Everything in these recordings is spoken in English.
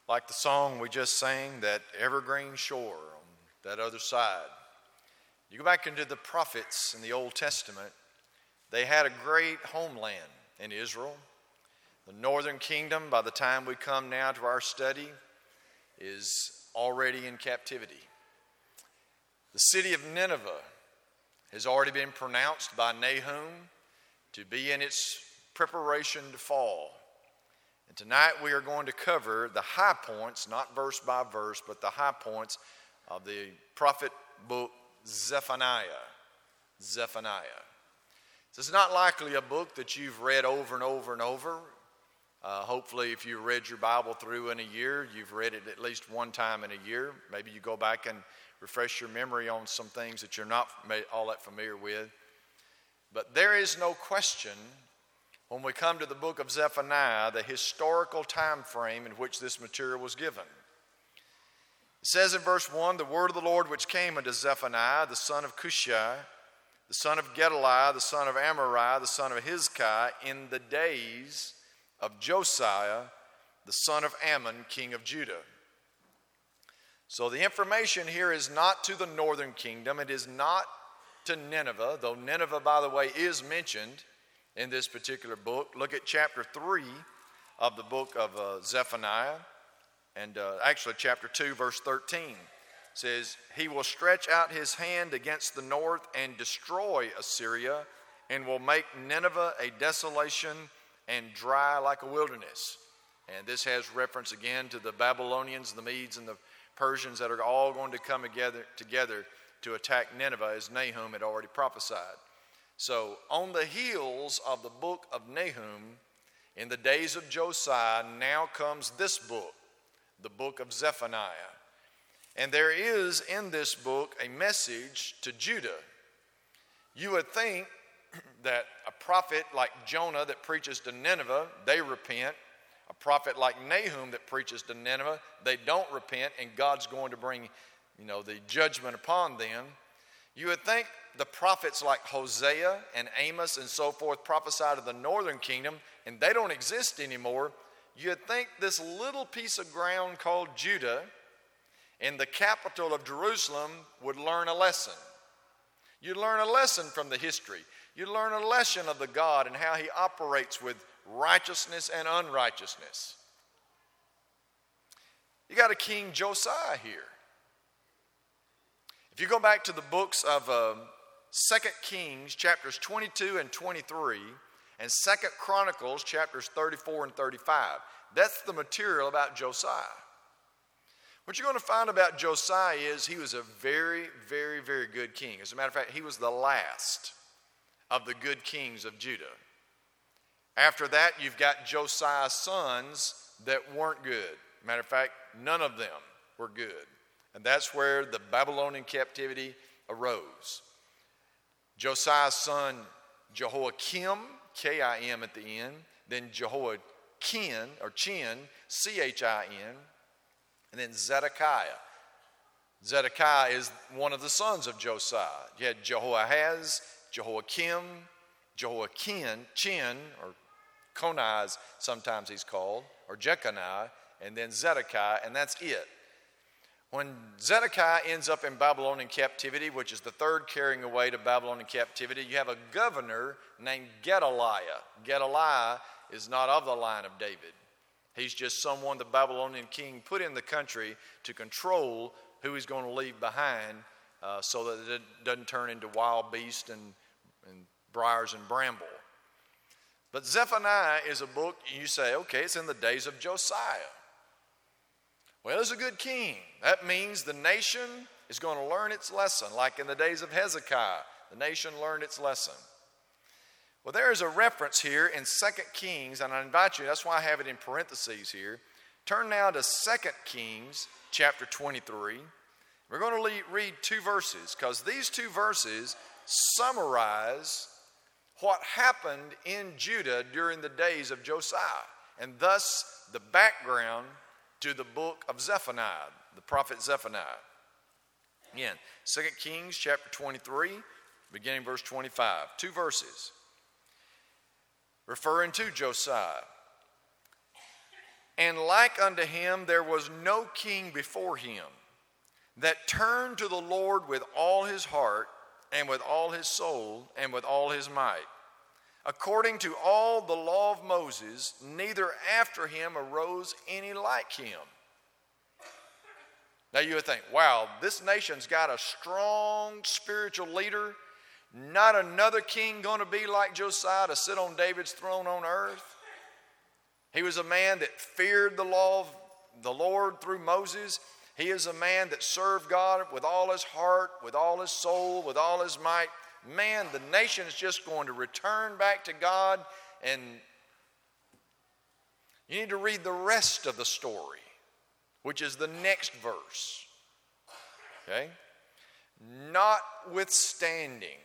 Like the song we just sang, that evergreen shore on that other side. You go back into the prophets in the Old Testament, they had a great homeland in Israel. The northern kingdom, by the time we come now to our study, is already in captivity. The city of Nineveh has already been pronounced by Nahum to be in its preparation to fall. And tonight we are going to cover the high points, not verse by verse, but the high points of the prophet book Zephaniah. Zephaniah. This is not likely a book that you've read over and over and over. Hopefully, if you read your Bible through in a year, you've read it at least one time in a year. Maybe you go back and refresh your memory on some things that you're not all that familiar with. But there is no question, when we come to the book of Zephaniah, the historical time frame in which this material was given. It says in verse 1, the word of the Lord which came unto Zephaniah, the son of Cushai, the son of Gedaliah, the son of Amariah, the son of Hizkiah, in the days of Josiah, the son of Ammon, king of Judah. So the information here is not to the northern kingdom. It is not to Nineveh, though Nineveh, by the way, is mentioned in this particular book. Look at chapter 3 of the book of Zephaniah, and actually chapter 2, verse 13. It says, he will stretch out his hand against the north and destroy Assyria, and will make Nineveh a desolation and dry like a wilderness. And this has reference again to the Babylonians, the Medes, and the Persians that are all going to come together to attack Nineveh, as Nahum had already prophesied. So on the heels of the book of Nahum, in the days of Josiah, now comes this book, the book of Zephaniah. And there is in this book a message to Judah. You would think that a prophet like Jonah that preaches to Nineveh, they repent. A prophet like Nahum that preaches to Nineveh, they don't repent, and God's going to bring, the judgment upon them. You would think the prophets like Hosea and Amos and so forth prophesied of the northern kingdom, and they don't exist anymore. You'd think this little piece of ground called Judah in the capital of Jerusalem would learn a lesson. You'd learn a lesson from the history. You learn a lesson of the God and how he operates with righteousness and unrighteousness. You got a King Josiah here. If you go back to the books of 2 Kings chapters 22 and 23 and 2 Chronicles chapters 34 and 35, that's the material about Josiah. What you're going to find about Josiah is he was a very, very, very good king. As a matter of fact, he was the last of the good kings of Judah. After that, you've got Josiah's sons that weren't good. Matter of fact, none of them were good. And that's where the Babylonian captivity arose. Josiah's son Jehoiakim, K-I-M at the end, then Jehoiachin, or Chin, C-H-I-N, and then Zedekiah. Zedekiah is one of the sons of Josiah. You had Jehoahaz, Jehoiakim, Jehoiachin, Chin, or Konaz sometimes he's called, or Jeconiah, and then Zedekiah, and that's it. When Zedekiah ends up in Babylonian captivity, which is the third carrying away to Babylonian captivity, you have a governor named Gedaliah. Gedaliah is not of the line of David. He's just someone the Babylonian king put in the country to control who he's going to leave behind so that it doesn't turn into wild beasts and briars and bramble. But Zephaniah is a book, you say, okay, it's in the days of Josiah. Well, he's a good king. That means the nation is going to learn its lesson, like in the days of Hezekiah, the nation learned its lesson. Well, there is a reference here in 2 Kings, and I invite you, that's why I have it in parentheses here. Turn now to 2 Kings chapter 23. We're going to read two verses, because these two verses summarize what happened in Judah during the days of Josiah, and thus the background to the book of Zephaniah, the prophet Zephaniah. Again, 2 Kings chapter 23, beginning verse 25. Two verses referring to Josiah. And like unto him there was no king before him that turned to the Lord with all his heart and with all his soul and with all his might. According to all the law of Moses, neither after him arose any like him. Now you would think, wow, this nation's got a strong spiritual leader. Not another king going to be like Josiah to sit on David's throne on earth. He was a man that feared the law of the Lord through Moses. He is a man that served God with all his heart, with all his soul, with all his might. Man, the nation is just going to return back to God, and you need to read the rest of the story, which is the next verse. Okay? Notwithstanding.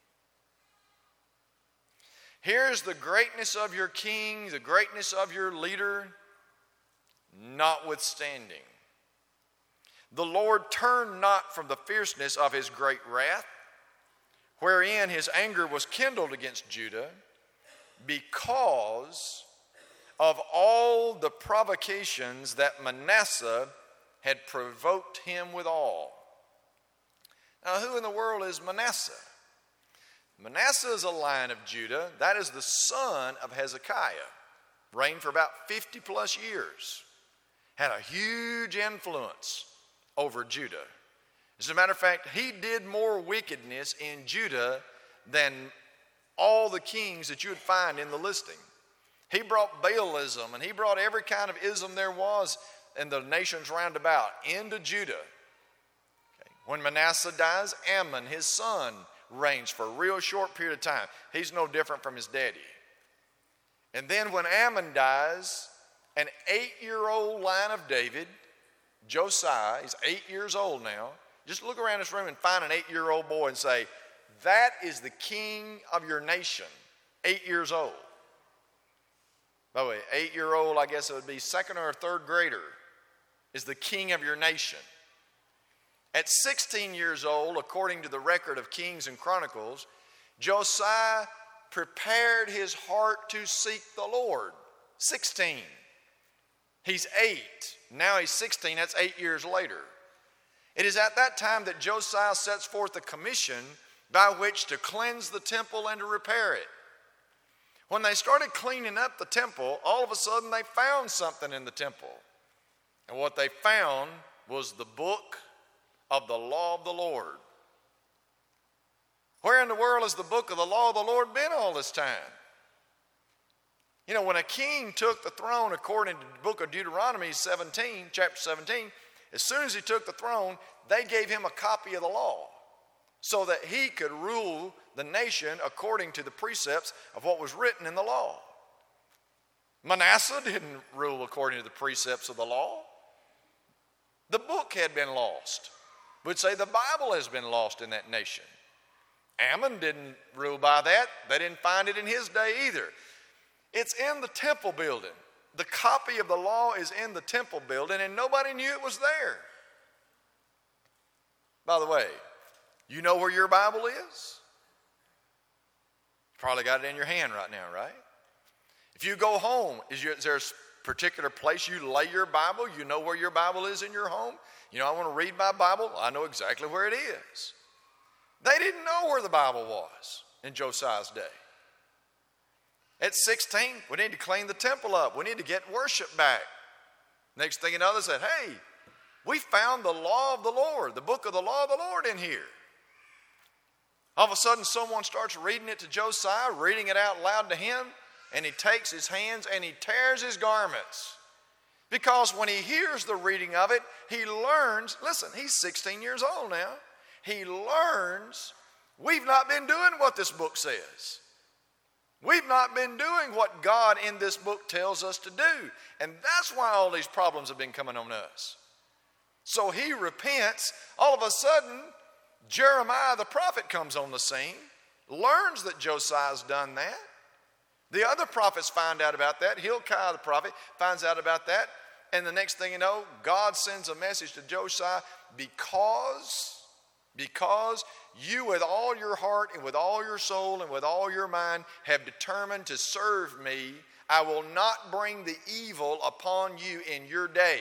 Here's the greatness of your king, the greatness of your leader. Notwithstanding. The Lord turned not from the fierceness of his great wrath, wherein his anger was kindled against Judah, because of all the provocations that Manasseh had provoked him withal. Now, who in the world is Manasseh? Manasseh is a line of Judah. That is the son of Hezekiah. Reigned for about 50 plus years. Had a huge influence over Judah. As a matter of fact, he did more wickedness in Judah than all the kings that you would find in the listing. He brought Baalism, and he brought every kind of ism there was in the nations round about into Judah. Okay. When Manasseh dies, Amon, his son, reigns for a real short period of time. He's no different from his daddy. And then when Amon dies, an 8-year-old line of David, Josiah, he's 8 years old now. Just look around this room and find an 8-year-old boy and say, that is the king of your nation, 8 years old. By the way, 8-year-old, I guess it would be second or third grader, is the king of your nation. At 16 years old, according to the record of Kings and Chronicles, Josiah prepared his heart to seek the Lord. 16. He's 8. Now he's 16. That's 8 years later. It is at that time that Josiah sets forth a commission by which to cleanse the temple and to repair it. When they started cleaning up the temple, all of a sudden they found something in the temple. And what they found was the book of the law of the Lord. Where in the world has the book of the law of the Lord been all this time? You know, when a king took the throne, according to the book of Deuteronomy 17, chapter 17, as soon as he took the throne, they gave him a copy of the law so that he could rule the nation according to the precepts of what was written in the law. Manasseh didn't rule according to the precepts of the law. The book had been lost. We'd say the Bible has been lost in that nation. Amon didn't rule by that. They didn't find it in his day either. It's in the temple building. The copy of the law is in the temple building, and nobody knew it was there. By the way, you know where your Bible is? You probably got it in your hand right now, right? If you go home, is there a particular place you lay your Bible? You know where your Bible is in your home? You know, I want to read my Bible. I know exactly where it is. They didn't know where the Bible was in Josiah's day. At 16, we need to clean the temple up. We need to get worship back. Next thing you know, they said, hey, we found the law of the Lord, the book of the law of the Lord in here. All of a sudden, someone starts reading it to Josiah, reading it out loud to him, and he takes his hands and he tears his garments. Because when he hears the reading of it, he learns, listen, he's 16 years old now. He learns we've not been doing what this book says. We've not been doing what God in this book tells us to do. And that's why all these problems have been coming on us. So he repents. All of a sudden, Jeremiah the prophet comes on the scene, learns that Josiah's done that. The other prophets find out about that. Hilkiah the prophet finds out about that. And the next thing you know, God sends a message to Josiah, because you with all your heart and with all your soul and with all your mind have determined to serve me, I will not bring the evil upon you in your day.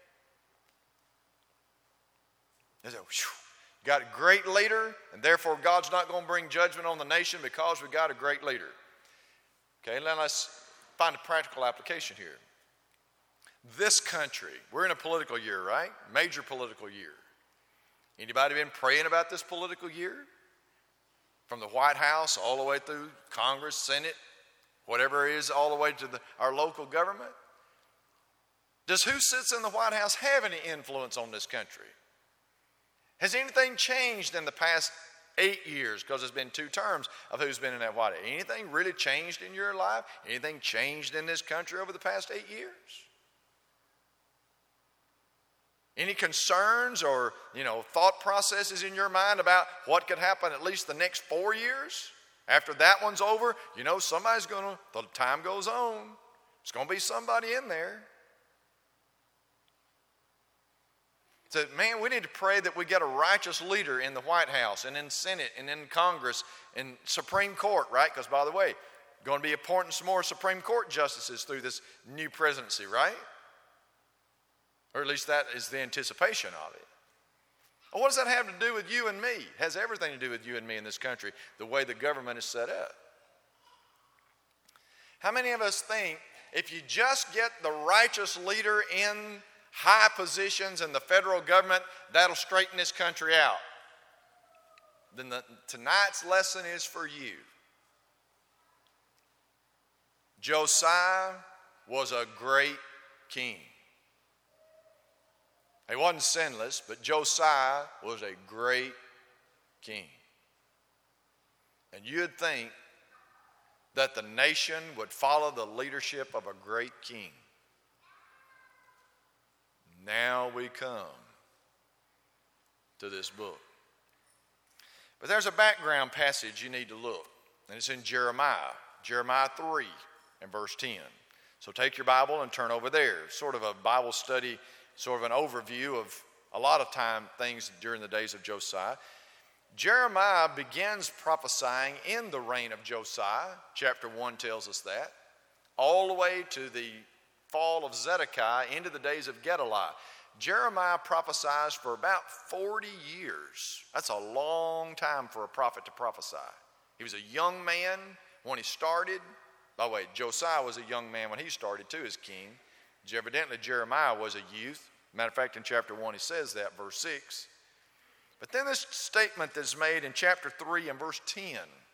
They said, got a great leader, and therefore God's not going to bring judgment on the nation because we got a great leader. Okay, now let's find a practical application here. This country, we're in a political year, right? Major political year. Anybody been praying about this political year? From the White House all the way through Congress, Senate, whatever it is, all the way to our local government? Does who sits in the White House have any influence on this country? Has anything changed in the past 8 years? Because there's been 2 terms of who's been in that White House. Anything really changed in your life? Anything changed in this country over the past 8 years? Any concerns or, thought processes in your mind about what could happen at least the next 4 years? After that one's over, somebody's the time goes on, there's going to be somebody in there. So, man, we need to pray that we get a righteous leader in the White House and in Senate and in Congress and Supreme Court, right? Because, by the way, going to be appointing some more Supreme Court justices through this new presidency, right? Or at least that is the anticipation of it. Well, what does that have to do with you and me? It has everything to do with you and me in this country, the way the government is set up. How many of us think if you just get the righteous leader in high positions in the federal government, that'll straighten this country out? Then tonight's lesson is for you. Josiah was a great king. He wasn't sinless, but Josiah was a great king. And you'd think that the nation would follow the leadership of a great king. Now we come to this book. But there's a background passage you need to look, and it's in Jeremiah 3 and verse 10. So take your Bible and turn over there. Sort of a Bible study, sort of an overview of a lot of things during the days of Josiah. Jeremiah begins prophesying in the reign of Josiah. Chapter 1 tells us that. All the way to the fall of Zedekiah into the days of Gedaliah. Jeremiah prophesies for about 40 years. That's a long time for a prophet to prophesy. He was a young man when he started. By the way, Josiah was a young man when he started too as king. Evidently, Jeremiah was a youth. Matter of fact, in chapter 1, he says that, verse 6. But then this statement that's made in chapter 3 and verse 10.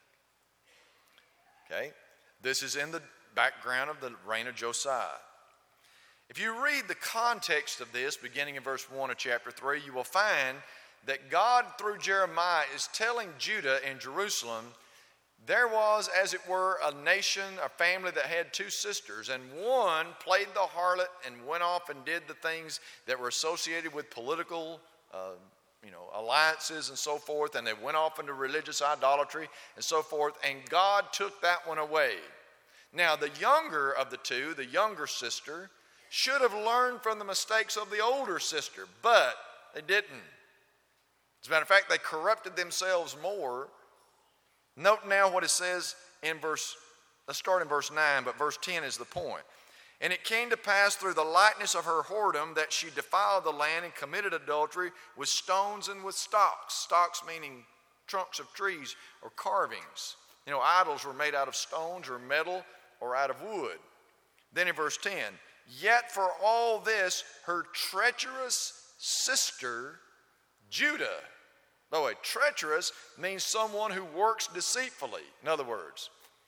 Okay? This is in the background of the reign of Josiah. If you read the context of this, beginning in verse 1 of chapter 3, you will find that God, through Jeremiah, is telling Judah and Jerusalem there was, as it were, a nation, a family that had 2 sisters, and one played the harlot and went off and did the things that were associated with political alliances and so forth, and they went off into religious idolatry and so forth, and God took that one away. Now, the younger of the 2, the younger sister, should have learned from the mistakes of the older sister, but they didn't. As a matter of fact, they corrupted themselves more. Note now what it says in let's start in verse 9, but verse 10 is the point. And it came to pass through the lightness of her whoredom that she defiled the land and committed adultery with stones and with stocks. Stocks meaning trunks of trees or carvings. Idols were made out of stones or metal or out of wood. Then in verse 10, yet for all this, her treacherous sister, Judah. By the way, treacherous means someone who works deceitfully. In other words,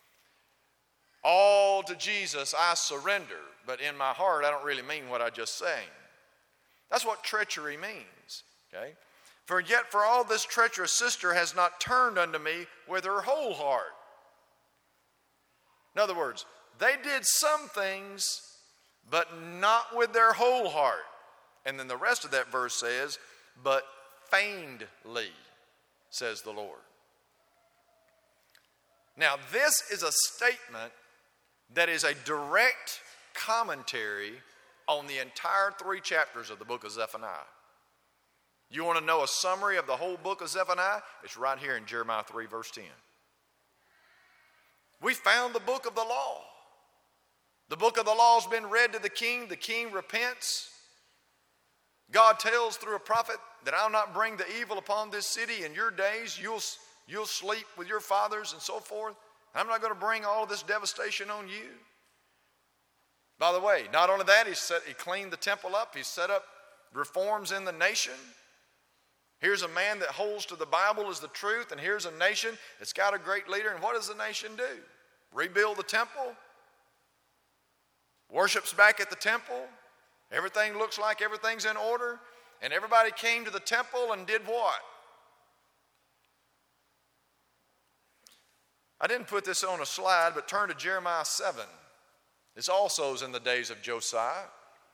all to Jesus I surrender, but in my heart I don't really mean what I just sang. That's what treachery means. Okay? For yet for all this treacherous sister has not turned unto me with her whole heart. In other words, they did some things, but not with their whole heart. And then the rest of that verse says, but feignedly, says the Lord. Now, this is a statement that is a direct commentary on the entire 3 chapters of the book of Zephaniah. You want to know a summary of the whole book of Zephaniah? It's right here in Jeremiah 3, verse 10. We found the book of the law. The book of the law has been read to the king repents. God tells through a prophet that I'll not bring the evil upon this city in your days. You'll sleep with your fathers and so forth. I'm not going to bring all of this devastation on you. By the way, not only that, he cleaned the temple up. He set up reforms in the nation. Here's a man that holds to the Bible as the truth, and here's a nation that's got a great leader. And what does the nation do? Rebuild the temple? Worship's back at the temple? Everything looks like everything's in order? And everybody came to the temple and did what? I didn't put this on a slide, but turn to Jeremiah 7. This also is in the days of Josiah.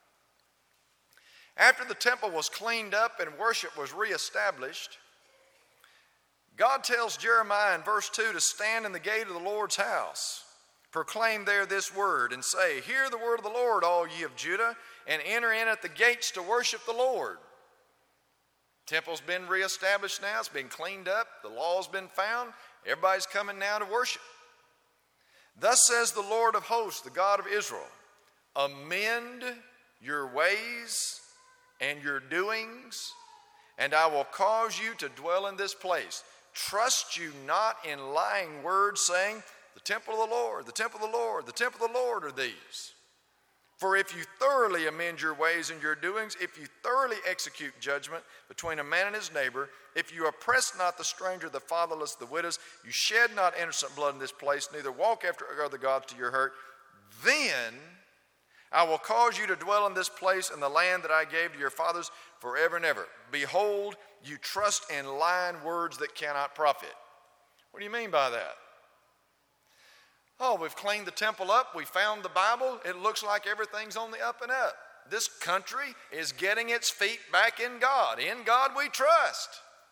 After the temple was cleaned up and worship was reestablished, God tells Jeremiah in verse 2 to stand in the gate of the Lord's house, proclaim there this word, and say, hear the word of the Lord, all ye of Judah, and enter in at the gates to worship the Lord. Temple's been reestablished now. It's been cleaned up. The law's been found. Everybody's coming now to worship. Thus says the Lord of hosts, the God of Israel, amend your ways and your doings, and I will cause you to dwell in this place. Trust you not in lying words, saying, the temple of the Lord, the temple of the Lord, the temple of the Lord are these. For if you thoroughly amend your ways and your doings, if you thoroughly execute judgment between a man and his neighbor, if you oppress not the stranger, the fatherless, the widows, you shed not innocent blood in this place, neither walk after other gods to your hurt, then I will cause you to dwell in this place in the land that I gave to your fathers forever and ever. Behold, you trust in lying words that cannot profit. What do you mean by that? Oh, we've cleaned the temple up. We found the Bible. It looks like everything's on the up and up. This country is getting its feet back in God. In God we trust.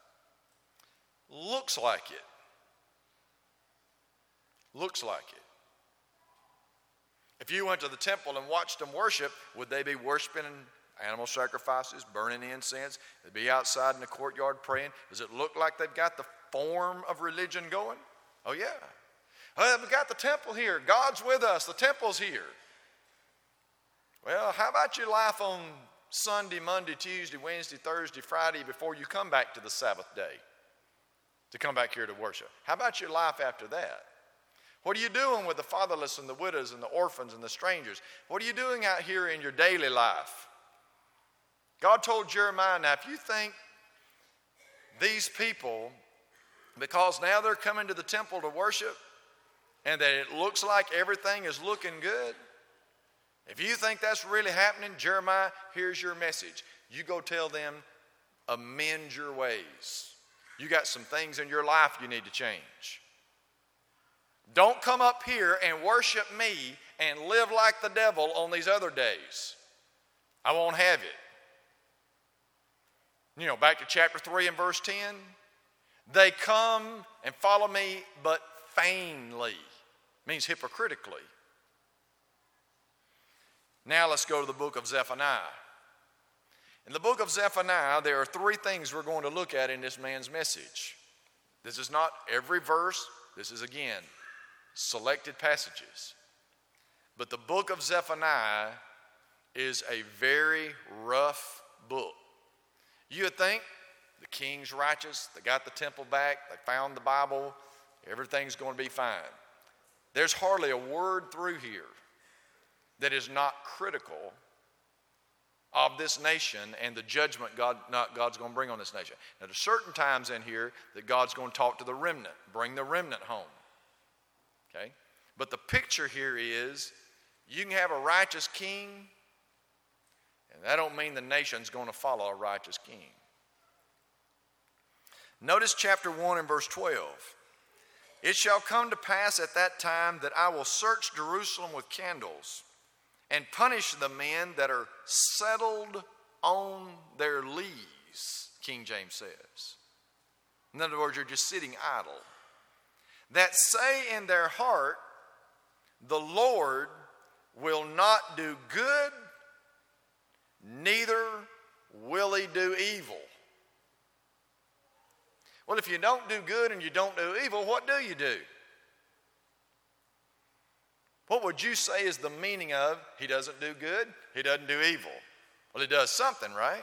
Looks like it. Looks like it. If you went to the temple and watched them worship, would they be worshiping animal sacrifices, burning incense? They'd be outside in the courtyard praying. Does it look like they've got the form of religion going? Oh, yeah. Oh, we've got the temple here. God's with us. The temple's here. Well, how about your life on Sunday, Monday, Tuesday, Wednesday, Thursday, Friday before you come back to the Sabbath day to come back here to worship? How about your life after that? What are you doing with the fatherless and the widows and the orphans and the strangers? What are you doing out here in your daily life? God told Jeremiah, now if you think these people, because now they're coming to the temple to worship and that it looks like everything is looking good, if you think that's really happening, Jeremiah, here's your message. You go tell them, amend your ways. You got some things in your life you need to change. Don't come up here and worship me and live like the devil on these other days. I won't have it. You know, back to chapter 3 and verse 10. They come and follow me, but feignedly. Means hypocritically. Now let's go to the book of Zephaniah. In the book of Zephaniah, there are three things we're going to look at in this man's message. This is not every verse. This is, again, selected passages. But the book of Zephaniah is a very rough book. You would think the king's righteous, they got the temple back, they found the Bible, everything's going to be fine. There's hardly a word through here that is not critical of this nation and the judgment God's going to bring on this nation. Now, there's certain times in here that God's going to talk to the remnant, bring the remnant home. Okay? But the picture here is you can have a righteous king, and that don't mean the nation's going to follow a righteous king. Notice chapter 1 and verse 12. It shall come to pass at that time that I will search Jerusalem with candles and punish the men that are settled on their lees, King James says. In other words, you're just sitting idle. That say in their heart, the Lord will not do good, neither will he do evil. Well, if you don't do good and you don't do evil, what do? What would you say is the meaning of he doesn't do good, he doesn't do evil? Well, he does something, right?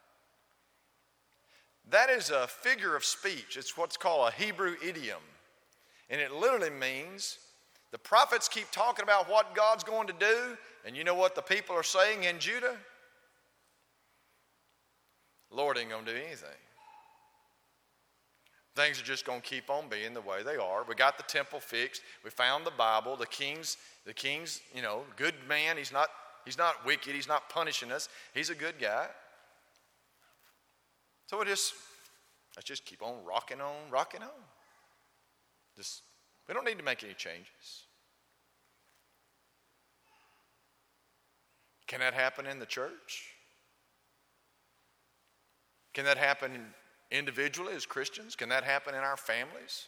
That is a figure of speech. It's what's called a Hebrew idiom. And it literally means the prophets keep talking about what God's going to do, and you know what the people are saying in Judah? Lord ain't going to do anything. Things are just going to keep on being the way they are. We got the temple fixed. We found the Bible. The king's, good man. He's not wicked. He's not punishing us. He's a good guy. So let's just keep on rocking on. We don't need to make any changes. Can that happen in the church? Can that happen individually as Christians? Can that happen in our families?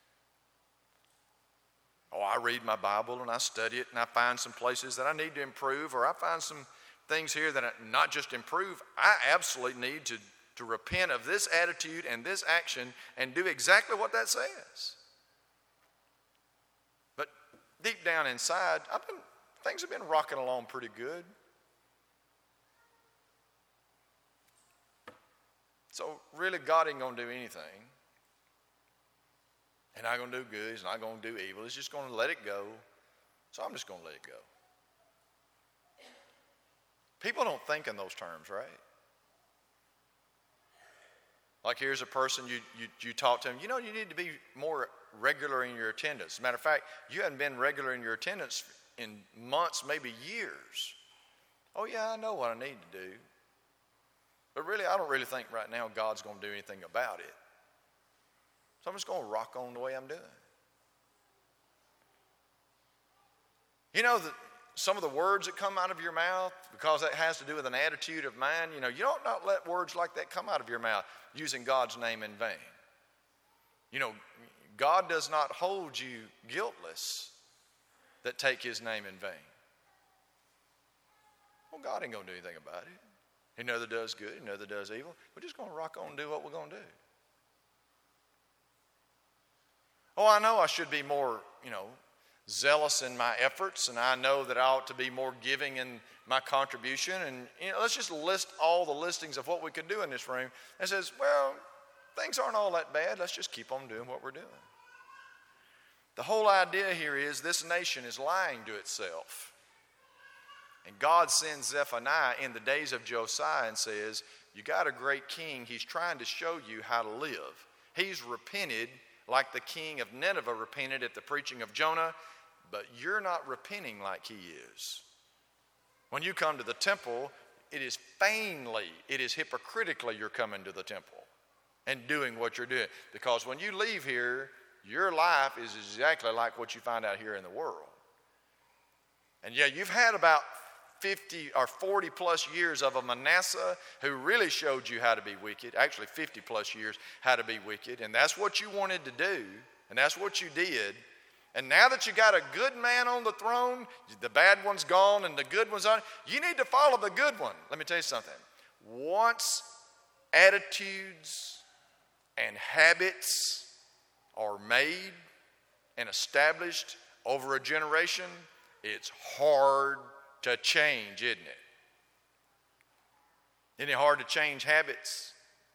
Oh, I read my Bible and I study it and I find some places that I need to improve, or I find some things here that I not just improve, I absolutely need to repent of this attitude and this action and do exactly what that says. But deep down inside, things have been rocking along pretty good. So really, God ain't going to do anything. He's not going to do good. He's not going to do evil. He's just going to let it go. So I'm just going to let it go. People don't think in those terms, right? Like here's a person, you talk to him, you need to be more regular in your attendance. As a matter of fact, you haven't been regular in your attendance in months, maybe years. Oh yeah, I know what I need to do. But really, I don't really think right now God's going to do anything about it. So I'm just going to rock on the way I'm doing. You know, some of the words that come out of your mouth, because that has to do with an attitude of mind, you don't not let words like that come out of your mouth using God's name in vain. God does not hold you guiltless that take his name in vain. Well, God ain't going to do anything about it. He neither does good, he neither does evil. We're just going to rock on and do what we're going to do. Oh, I know I should be more, zealous in my efforts, and I know that I ought to be more giving in my contribution. And let's just list all the listings of what we could do in this room. And says, well, things aren't all that bad. Let's just keep on doing what we're doing. The whole idea here is this nation is lying to itself. And God sends Zephaniah in the days of Josiah and says, you got a great king. He's trying to show you how to live. He's repented like the king of Nineveh repented at the preaching of Jonah, but you're not repenting like he is. When you come to the temple, it is vainly, it is hypocritically you're coming to the temple and doing what you're doing. Because when you leave here, your life is exactly like what you find out here in the world. And yeah, you've had about 50 or 40 plus years of a Manasseh who really showed you how to be wicked, actually 50 plus years how to be wicked, and that's what you wanted to do, and that's what you did. And now that you got a good man on the throne, the bad one's gone and the good one's on, you need to follow the good one. Let me tell you something. Once attitudes and habits are made and established over a generation, it's hard to change, isn't it? Isn't it hard to change habits?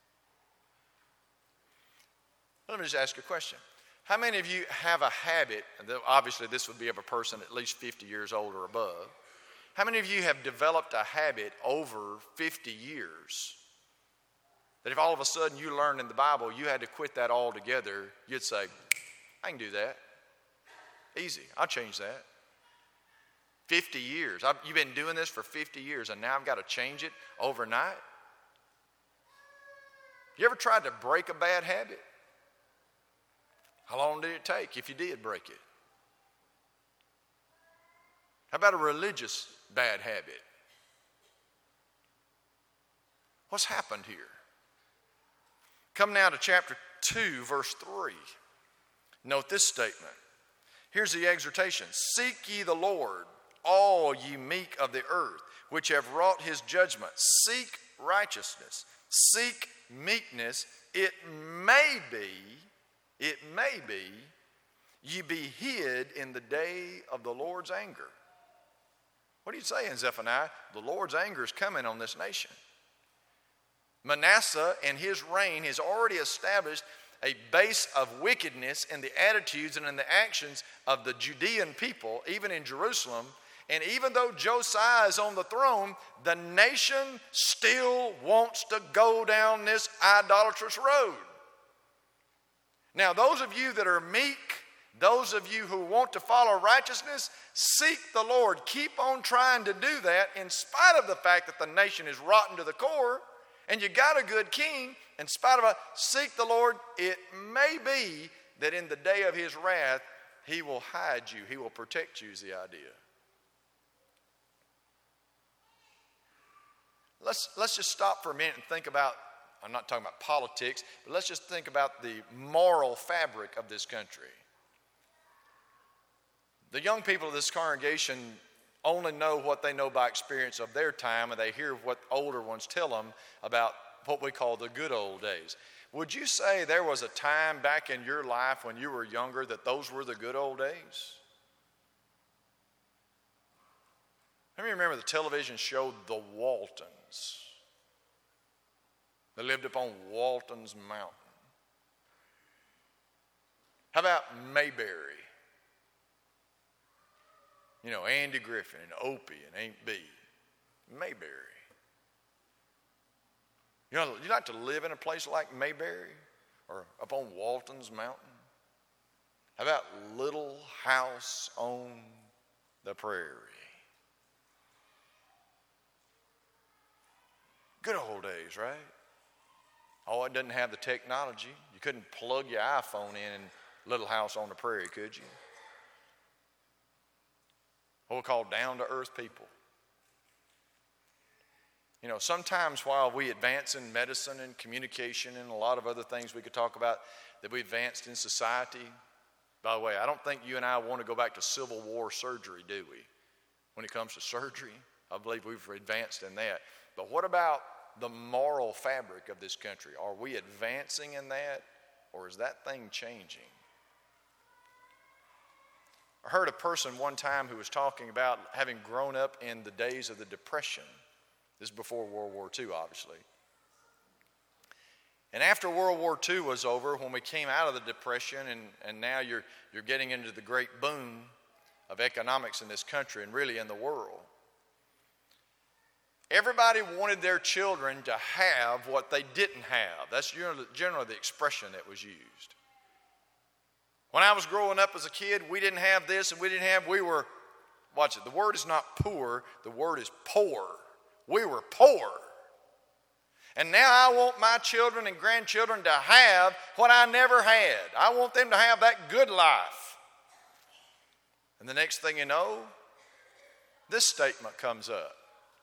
Let me just ask you a question. How many of you have a habit, and obviously this would be of a person at least 50 years old or above. How many of you have developed a habit over 50 years that if all of a sudden you learned in the Bible you had to quit that altogether, you'd say, I can do that. Easy, I'll change that. 50 years. You've been doing this for 50 years and now I've got to change it overnight? You ever tried to break a bad habit? How long did it take if you did break it? How about a religious bad habit? What's happened here? Come now to chapter 2, verse 3. Note this statement. Here's the exhortation. Seek ye the Lord, all ye meek of the earth, which have wrought his judgment. Seek righteousness. Seek meekness. It may be ye be hid in the day of the Lord's anger. What are you saying, Zephaniah? The Lord's anger is coming on this nation. Manasseh and his reign has already established a base of wickedness in the attitudes and in the actions of the Judean people, even in Jerusalem. And even though Josiah is on the throne, the nation still wants to go down this idolatrous road. Now, those of you that are meek, those of you who want to follow righteousness, seek the Lord. Keep on trying to do that in spite of the fact that the nation is rotten to the core and you got a good king. In spite of it, seek the Lord. It may be that in the day of his wrath, he will hide you. He will protect you is the idea. Let's just stop for a minute and think about, I'm not talking about politics, but let's just think about the moral fabric of this country. The young people of this congregation only know what they know by experience of their time, and they hear what older ones tell them about what we call the good old days. Would you say there was a time back in your life when you were younger that those were the good old days? Let me remember the television show The Waltons. They lived up on Walton's Mountain. How about Mayberry? You know, Andy Griffin and Opie and Aunt Bee. Mayberry. You know, you like to live in a place like Mayberry or up on Walton's Mountain? How about Little House on the Prairie? Good old days, right? Oh, it doesn't have the technology. You couldn't plug your iPhone in Little House on the Prairie, could you? What we call down-to-earth people. You know, sometimes while we advance in medicine and communication and a lot of other things we could talk about that we advanced in society, by the way, I don't think you and I want to go back to Civil War surgery, do we? When it comes to surgery, I believe we've advanced in that. But what about the moral fabric of this country? Are we advancing in that, or is that thing changing? I heard a person one time who was talking about having grown up in the days of the Depression. This is before World War II, obviously. And after World War II was over, when we came out of the Depression, and now you're getting into the great boom of economics in this country and really in the world, everybody wanted their children to have what they didn't have. That's generally the expression that was used. When I was growing up as a kid, we didn't have this and we were, watch it, the word is not poor, the word is poor. We were poor. And now I want my children and grandchildren to have what I never had. I want them to have that good life. And the next thing you know, this statement comes up.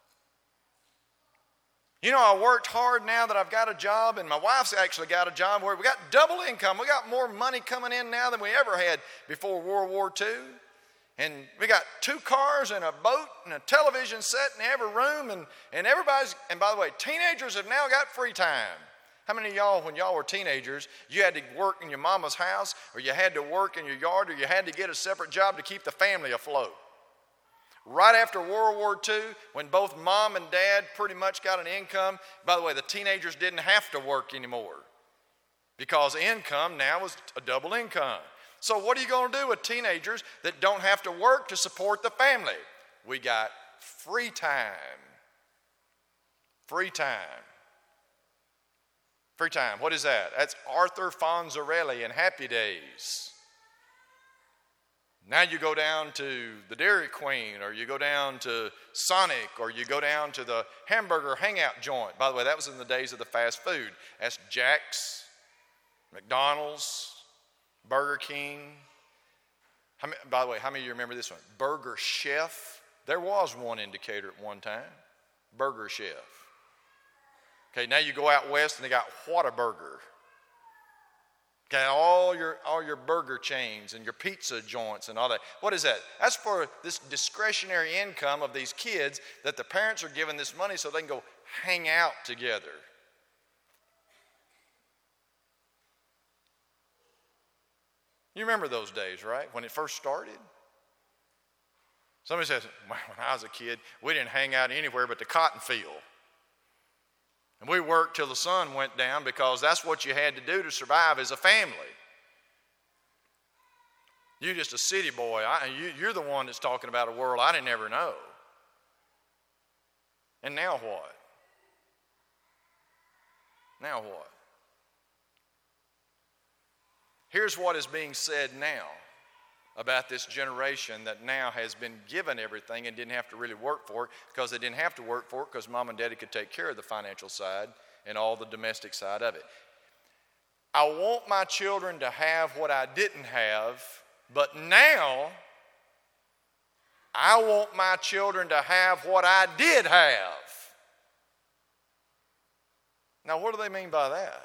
You know, I worked hard now that I've got a job, and my wife's actually got a job where we got double income. We got more money coming in now than we ever had before World War II. And we got 2 cars and a boat and a television set in every room, and everybody's, and by the way, teenagers have now got free time. How many of y'all, when y'all were teenagers, you had to work in your mama's house, or you had to work in your yard, or you had to get a separate job to keep the family afloat? Right after World War II, when both mom and dad pretty much got an income, by the way, the teenagers didn't have to work anymore because income now was a double income. So what are you going to do with teenagers that don't have to work to support the family? We got free time. Free time. Free time. What is that? That's Arthur Fonzarelli in Happy Days. Now you go down to the Dairy Queen, or you go down to Sonic, or you go down to the hamburger hangout joint. By the way, that was in the days of the fast food. That's Jack's, McDonald's, Burger King. By the way, how many of you remember this one? Burger Chef. There was one indicator at one time. Burger Chef. Okay, now you go out west and they got Whataburger. Okay, all your burger chains and your pizza joints and all that. What is that? That's for this discretionary income of these kids that the parents are giving this money so they can go hang out together. You remember those days, right? When it first started? Somebody says, when I was a kid, we didn't hang out anywhere but the cotton field. And we worked till the sun went down because that's what you had to do to survive as a family. You're just a city boy. You're the one that's talking about a world I didn't ever know. And now what? Now what? Here's what is being said now about this generation that now has been given everything and didn't have to really work for it, because they didn't have to work for it because mom and daddy could take care of the financial side and all the domestic side of it. I want my children to have what I didn't have, but now I want my children to have what I did have. Now, what do they mean by that?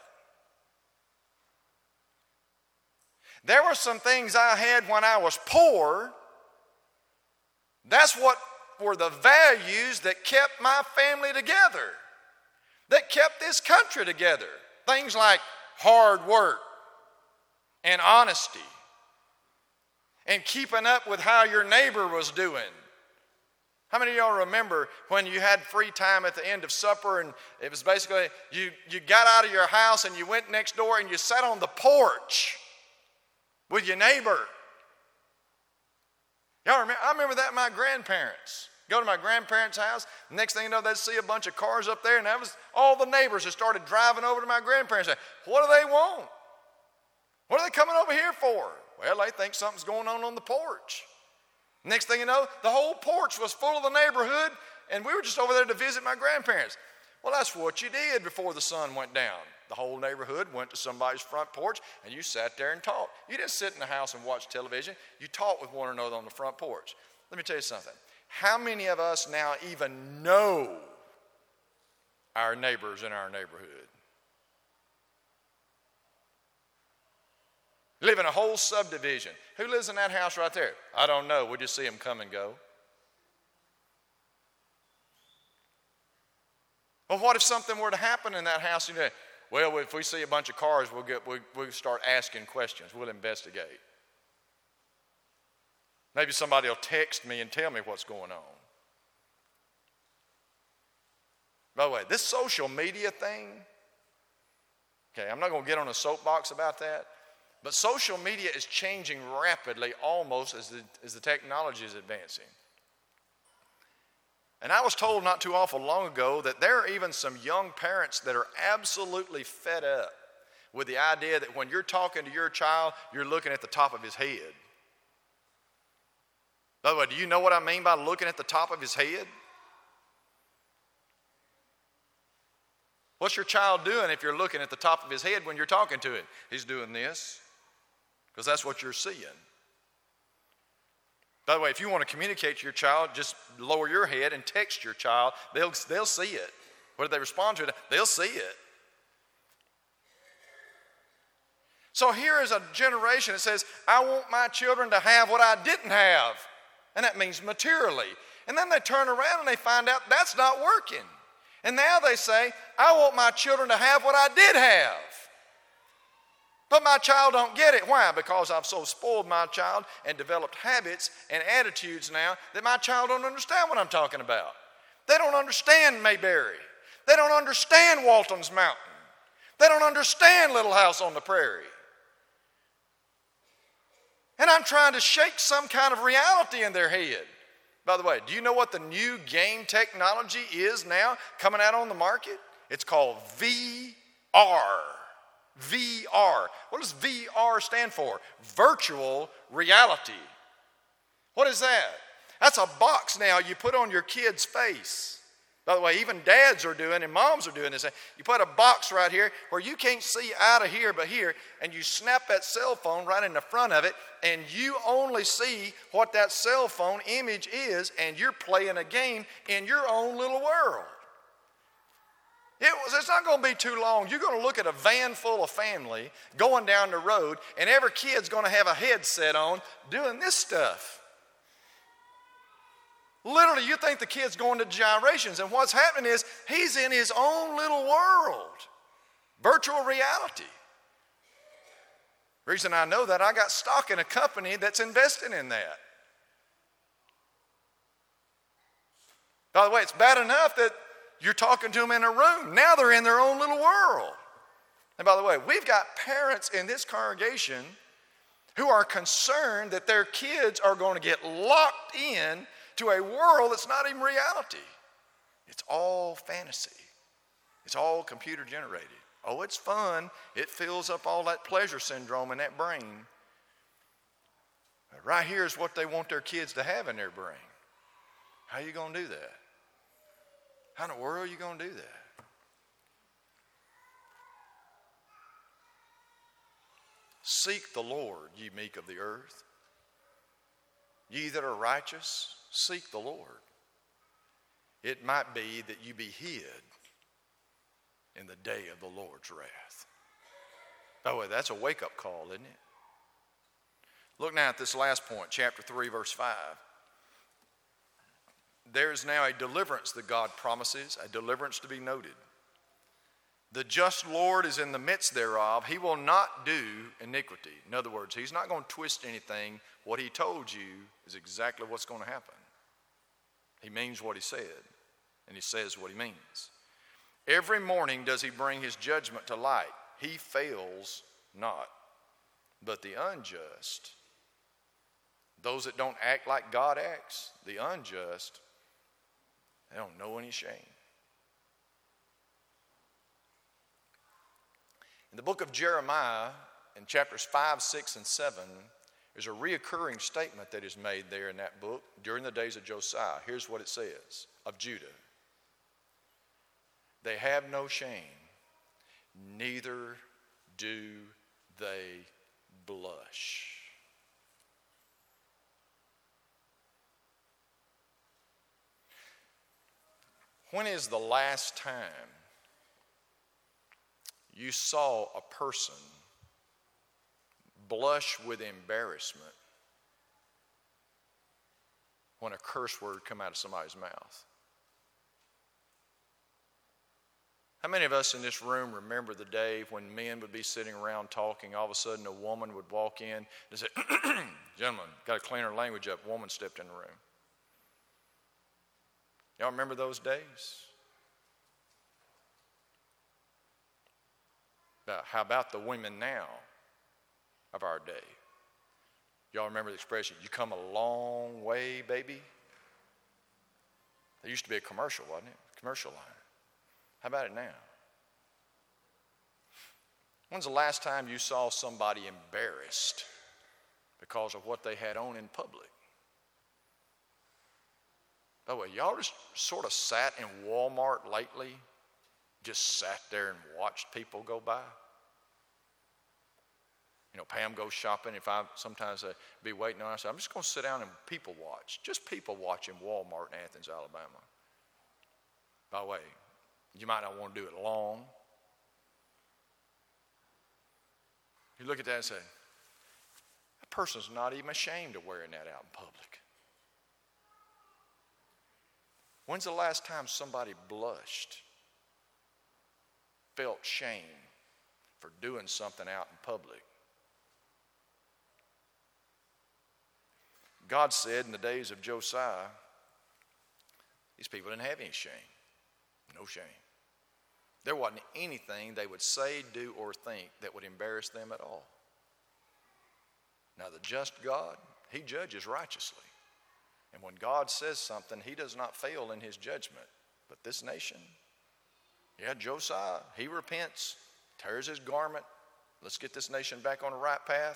There were some things I had when I was poor. That's what were the values that kept my family together, that kept this country together. Things like hard work and honesty and keeping up with how your neighbor was doing. How many of y'all remember when you had free time at the end of supper, and it was basically you got out of your house and you went next door and you sat on the porch with your neighbor? Y'all remember? I remember that my grandparents. Go to my grandparents' house, next thing you know, they'd see a bunch of cars up there, and that was all the neighbors that started driving over to my grandparents' house. What do they want? What are they coming over here for? Well, they think something's going on the porch. Next thing you know, the whole porch was full of the neighborhood, and we were just over there to visit my grandparents. Well, that's what you did before the sun went down. The whole neighborhood went to somebody's front porch, and you sat there and talked. You didn't sit in the house and watch television. You talked with one another on the front porch. Let me tell you something. How many of us now even know our neighbors in our neighborhood? Live in a whole subdivision. Who lives in that house right there? I don't know. We just see them come and go. Well, what if something were to happen in that house? Well, if we see a bunch of cars, we'll start asking questions. We'll investigate. Maybe somebody will text me and tell me what's going on. By the way, this social media thing, okay, I'm not going to get on a soapbox about that, but social media is changing rapidly almost as the technology is advancing. And I was told not too awful long ago that there are even some young parents that are absolutely fed up with the idea that when you're talking to your child, you're looking at the top of his head. By the way, do you know what I mean by looking at the top of his head? What's your child doing if you're looking at the top of his head when you're talking to him? He's doing this, because that's what you're seeing. By the way, if you want to communicate to your child, just lower your head and text your child. They'll see it. Whether they respond to it, they'll see it. So here is a generation that says, I want my children to have what I didn't have. And that means materially. And then they turn around and they find out that's not working. And now they say, I want my children to have what I did have. But my child don't get it. Why? Because I've so spoiled my child and developed habits and attitudes now that my child don't understand what I'm talking about. They don't understand Mayberry. They don't understand Walton's Mountain. They don't understand Little House on the Prairie. And I'm trying to shake some kind of reality in their head. By the way, do you know what the new game technology is now coming out on the market? It's called VR. VR. What does VR stand for? Virtual reality. What is that? That's a box now you put on your kid's face. By the way, even dads are doing and moms are doing this. You put a box right here where you can't see out of here but here, and you snap that cell phone right in the front of it, and you only see what that cell phone image is, and you're playing a game in your own little world. It's not going to be too long. You're going to look at a van full of family going down the road, and every kid's going to have a headset on doing this stuff. Literally, you think the kid's going to gyrations, and what's happening is he's in his own little world. Virtual reality. The reason I know that, I got stock in a company that's investing in that. By the way, it's bad enough that you're talking to them in a room. Now they're in their own little world. And by the way, we've got parents in this congregation who are concerned that their kids are going to get locked in to a world that's not even reality. It's all fantasy. It's all computer generated. Oh, it's fun. It fills up all that pleasure syndrome in that brain. But right here is what they want their kids to have in their brain. How are you going to do that? How in the world are you going to do that? Seek the Lord, ye meek of the earth. Ye that are righteous, seek the Lord. It might be that you be hid in the day of the Lord's wrath. By the way, that's a wake-up call, isn't it? Look now at this last point, chapter 3, verse 5. There is now a deliverance that God promises, a deliverance to be noted. The just Lord is in the midst thereof. He will not do iniquity. In other words, he's not going to twist anything. What he told you is exactly what's going to happen. He means what he said, and he says what he means. Every morning does he bring his judgment to light. He fails not. But the unjust, those that don't act like God acts, the unjust, they don't know any shame. In the book of Jeremiah, in chapters 5, 6, and 7, there's a reoccurring statement that is made there in that book during the days of Josiah. Here's what it says of Judah. They have no shame, neither do they blush. When is the last time you saw a person blush with embarrassment when a curse word come out of somebody's mouth? How many of us in this room remember the day when men would be sitting around talking, all of a sudden a woman would walk in and say, gentlemen, got to clean our language up. Woman stepped in the room. Y'all remember those days? How about the women now of our day? Y'all remember the expression, you come a long way, baby? There used to be a commercial, wasn't it? Commercial line. How about it now? When's the last time you saw somebody embarrassed because of what they had on in public? By the way, y'all just sort of sat in Walmart lately, just sat there and watched people go by? You know, Pam goes shopping. Sometimes I'd be waiting on her, I say, I'm just going to sit down and people watch. Just people watch in Walmart in Athens, Alabama. By the way, you might not want to do it long. You look at that and say, that person's not even ashamed of wearing that out in public. When's the last time somebody blushed, felt shame for doing something out in public? God said in the days of Josiah, these people didn't have any shame. No shame. There wasn't anything they would say, do, or think that would embarrass them at all. Now, the just God, he judges righteously. And when God says something, he does not fail in his judgment. But this nation, Josiah, he repents, tears his garment. Let's get this nation back on the right path.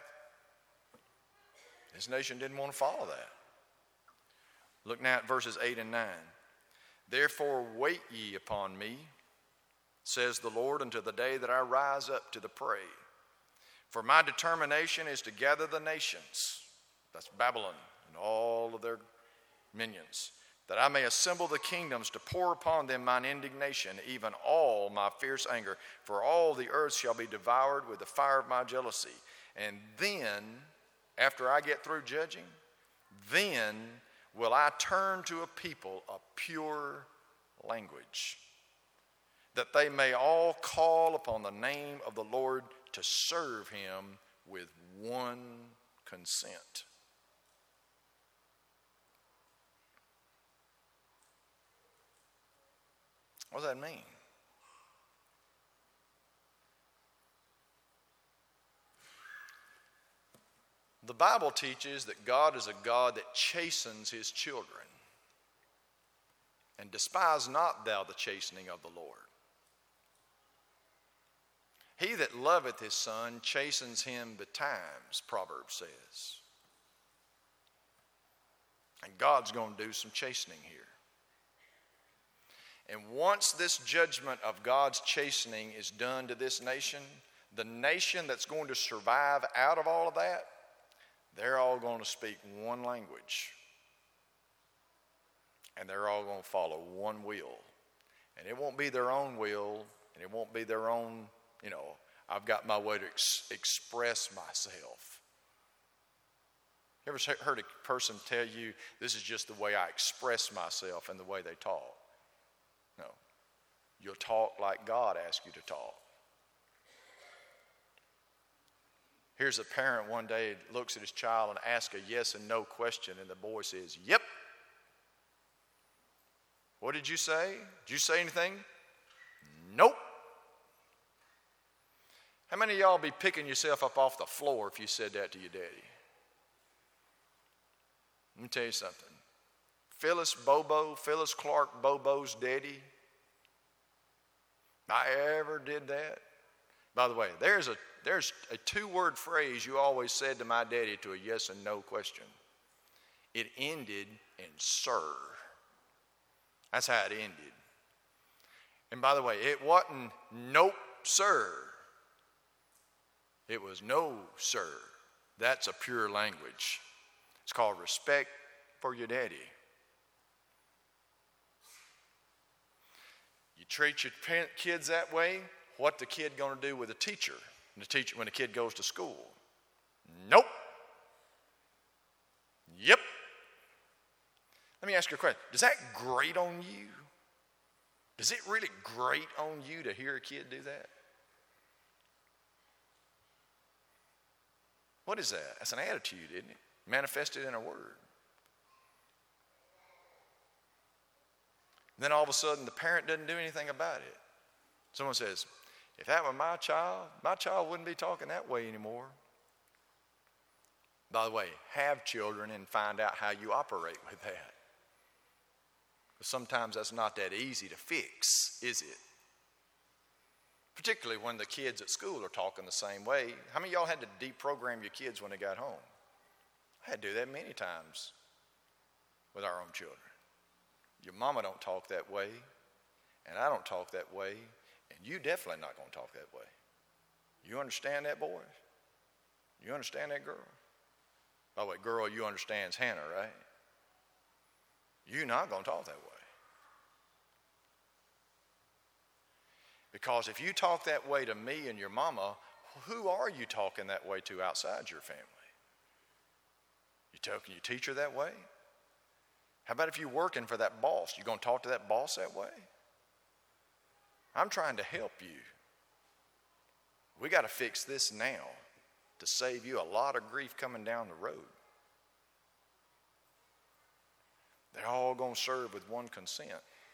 This nation didn't want to follow that. Look now at verses 8 and 9. Therefore wait ye upon me, says the Lord, until the day that I rise up to the prey. For my determination is to gather the nations, that's Babylon and all of their minions, that I may assemble the kingdoms to pour upon them mine indignation, even all my fierce anger. For all the earth shall be devoured with the fire of my jealousy. And then, after I get through judging, then will I turn to a people of pure language, that they may all call upon the name of the Lord to serve him with one consent. What does that mean? The Bible teaches that God is a God that chastens his children. And despise not thou the chastening of the Lord. He that loveth his son chastens him betimes, Proverbs says. And God's going to do some chastening here. And once this judgment of God's chastening is done to this nation, the nation that's going to survive out of all of that, they're all going to speak one language. And they're all going to follow one will. And it won't be their own will, and it won't be their own, I've got my way to express myself. You ever heard a person tell you, this is just the way I express myself and the way they talk? No. You'll talk like God asks you to talk. Here's a parent one day looks at his child and asks a yes and no question, and the boy says, "Yep." What did you say? Did you say anything? Nope. How many of y'all be picking yourself up off the floor if you said that to your daddy? Let me tell you something. Phyllis Clark Bobo's daddy, I ever did that. By the way, there's a two-word phrase you always said to my daddy to a yes and no question. It ended in "sir." That's how it ended. And by the way, it wasn't "nope, sir." It was "no, sir." That's a pure language. It's called respect for your daddy. You treat your kids that way, what the kid going to do with the teacher? When the kid goes to school? Nope. Yep. Let me ask you a question. Does that grate on you? Does it really grate on you to hear a kid do that? What is that? That's an attitude, isn't it? Manifested in a word. And then all of a sudden the parent doesn't do anything about it. Someone says, if that were my child wouldn't be talking that way anymore. By the way, have children and find out how you operate with that. Because sometimes that's not that easy to fix, is it? Particularly when the kids at school are talking the same way. How many of y'all had to deprogram your kids when they got home? I had to do that many times with our own children. Your mama don't talk that way, and I don't talk that way, and you definitely not going to talk that way. You understand that, boys? You understand that, girl? By the way, girl, you understands Hannah, right? You're not going to talk that way. Because if you talk that way to me and your mama, who are you talking that way to outside your family? You talking your teacher that way? How about if you're working for that boss? You going to talk to that boss that way? I'm trying to help you. We got to fix this now to save you a lot of grief coming down the road. They're all going to serve with one consent.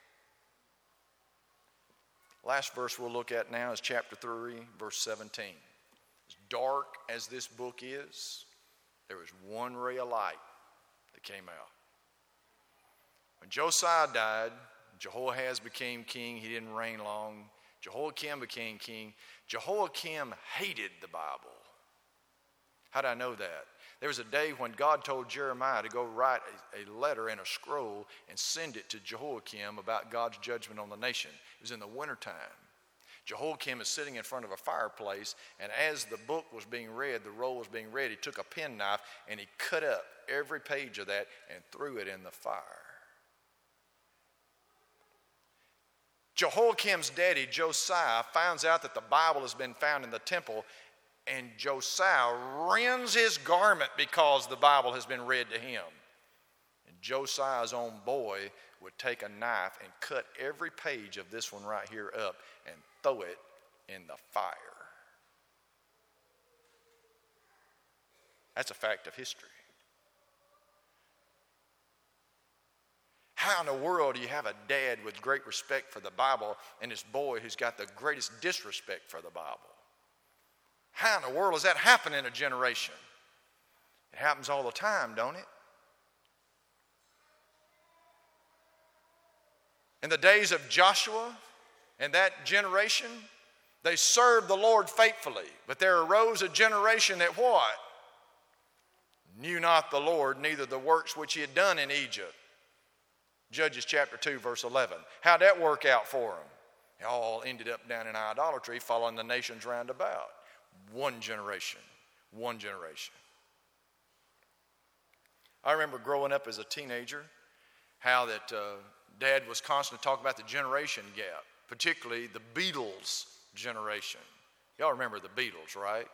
Last verse we'll look at now is chapter 3, verse 17. As dark as this book is, there was one ray of light that came out. When Josiah died, Jehoahaz became king. He didn't reign long. Jehoiakim became king. Jehoiakim hated the Bible. How did I know that? There was a day when God told Jeremiah to go write a letter in a scroll and send it to Jehoiakim about God's judgment on the nation. It was in the wintertime. Jehoiakim is sitting in front of a fireplace, and as the book was being read, the roll was being read, he took a penknife and he cut up every page of that and threw it in the fire. Jehoiakim's daddy, Josiah, finds out that the Bible has been found in the temple, and Josiah rends his garment because the Bible has been read to him. And Josiah's own boy would take a knife and cut every page of this one right here up and throw it in the fire. That's a fact of history. How in the world do you have a dad with great respect for the Bible and this boy who's got the greatest disrespect for the Bible? How in the world does that happen in a generation? It happens all the time, don't it? In the days of Joshua and that generation, they served the Lord faithfully. But there arose a generation that what? Knew not the Lord, neither the works which he had done in Egypt. Judges chapter 2, verse 11. How'd that work out for them? They all ended up down in idolatry, following the nations round about. One generation. One generation. I remember growing up as a teenager, how that Dad was constantly talking about the generation gap, particularly the Beatles generation. Y'all remember the Beatles, right?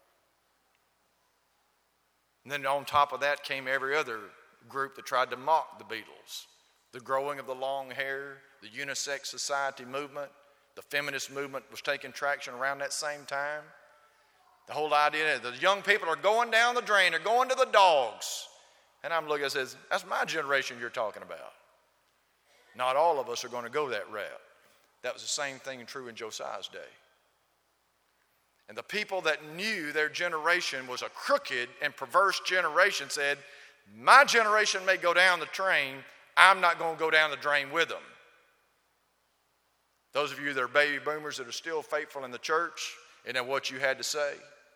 And then on top of that came every other group that tried to mock the Beatles. The growing of the long hair, the unisex society movement, the feminist movement was taking traction around that same time. The whole idea that the young people are going down the drain, they're going to the dogs. And I'm looking and says, that's my generation you're talking about. Not all of us are going to go that route. That was the same thing true in Josiah's day. And the people that knew their generation was a crooked and perverse generation said, my generation may go down the drain, I'm not going to go down the drain with them. Those of you that are baby boomers that are still faithful in the church, isn't that what you had to say?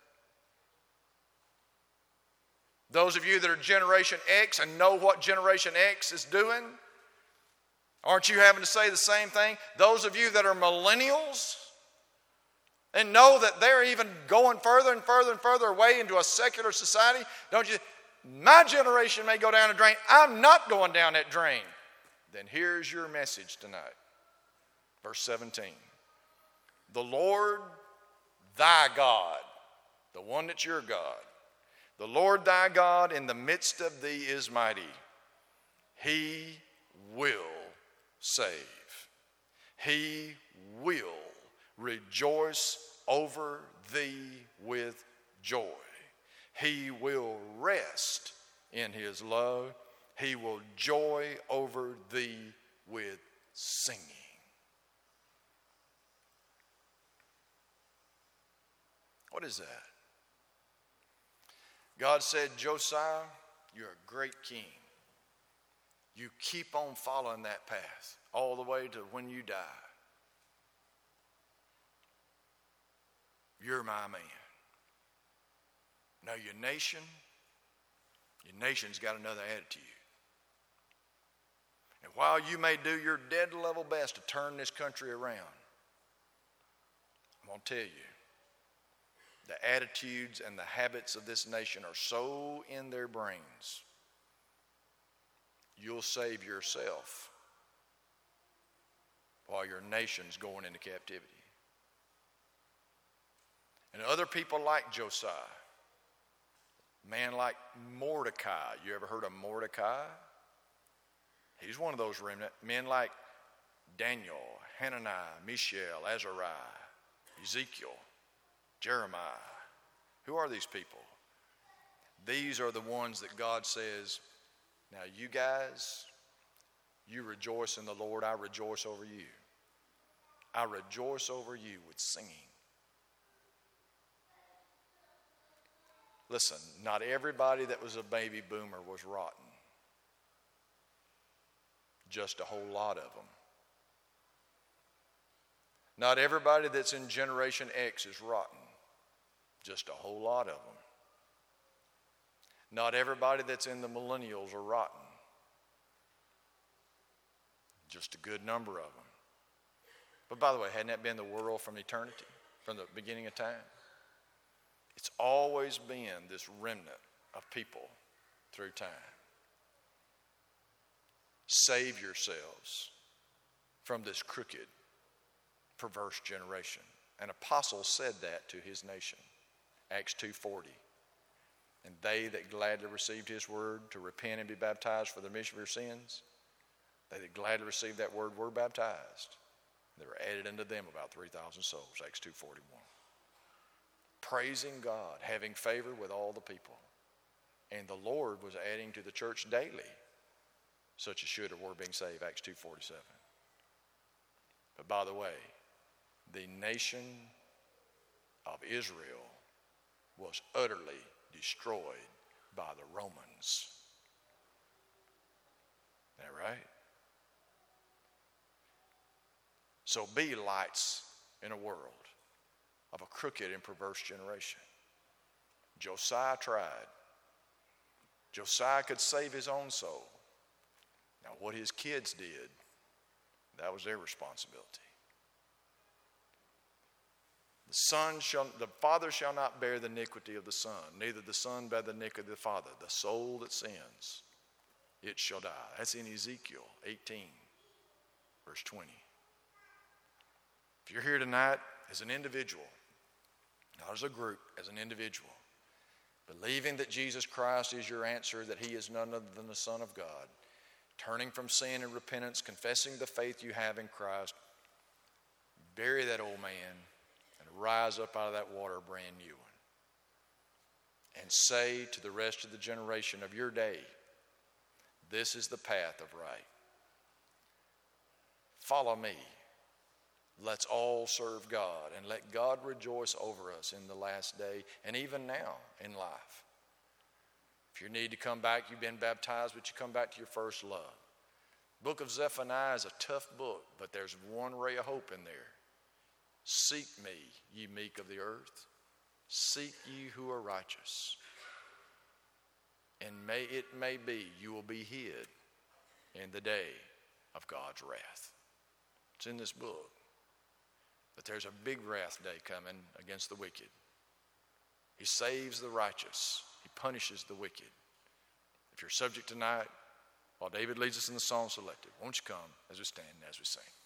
Those of you that are Generation X and know what Generation X is doing, aren't you having to say the same thing? Those of you that are millennials and know that they're even going further and further and further away into a secular society, don't you? My generation may go down a drain. I'm not going down that drain. Then here's your message tonight. Verse 17. The Lord thy God, the one that's your God, the Lord thy God in the midst of thee is mighty. He will save. He will rejoice over thee with joy. He will rest in his love. He will joy over thee with singing. What is that? God said, Josiah, you're a great king. You keep on following that path all the way to when you die. You're my man. Now your nation's got another attitude. And while you may do your dead level best to turn this country around, I'm going to tell you, the attitudes and the habits of this nation are so in their brains, you'll save yourself while your nation's going into captivity. And other people like Josiah, a man like Mordecai. You ever heard of Mordecai? He's one of those remnant men like Daniel, Hananiah, Mishael, Azariah, Ezekiel, Jeremiah. Who are these people? These are the ones that God says, now you guys, you rejoice in the Lord, I rejoice over you. I rejoice over you with singing. Listen, not everybody that was a baby boomer was rotten. Just a whole lot of them. Not everybody that's in Generation X is rotten. Just a whole lot of them. Not everybody that's in the millennials are rotten. Just a good number of them. But by the way, hadn't that been the world from eternity, from the beginning of time? It's always been this remnant of people through time. Save yourselves from this crooked, perverse generation. An apostle said that to his nation. Acts 2:40. And they that gladly received his word to repent and be baptized for the remission of your sins, they that gladly received that word were baptized. There were added unto them about 3,000 souls. Acts 2:41. Praising God, having favor with all the people. And the Lord was adding to the church daily, such as should or were being saved, Acts 2:47. But by the way, the nation of Israel was utterly destroyed by the Romans. Is that right? So be lights in a world of a crooked and perverse generation. Josiah tried. Josiah could save his own soul. Now, what his kids did, that was their responsibility. The father shall not bear the iniquity of the son, neither the son bear the iniquity of the father. The soul that sins, it shall die. That's in Ezekiel 18, verse 20. If you're here tonight as an individual, not as a group, as an individual, believing that Jesus Christ is your answer, that he is none other than the Son of God, turning from sin and repentance, confessing the faith you have in Christ, bury that old man and rise up out of that water a brand new one. And say to the rest of the generation of your day, this is the path of right. Follow me. Let's all serve God and let God rejoice over us in the last day and even now in life. If you need to come back, you've been baptized, but you come back to your first love. Book of Zephaniah is a tough book, but there's one ray of hope in there. Seek me, ye meek of the earth. Seek ye who are righteous. And it may be you will be hid in the day of God's wrath. It's in this book. But there's a big wrath day coming against the wicked. He saves the righteous. He punishes the wicked. If you're subject tonight, while David leads us in the song selected, won't you come as we stand and as we sing?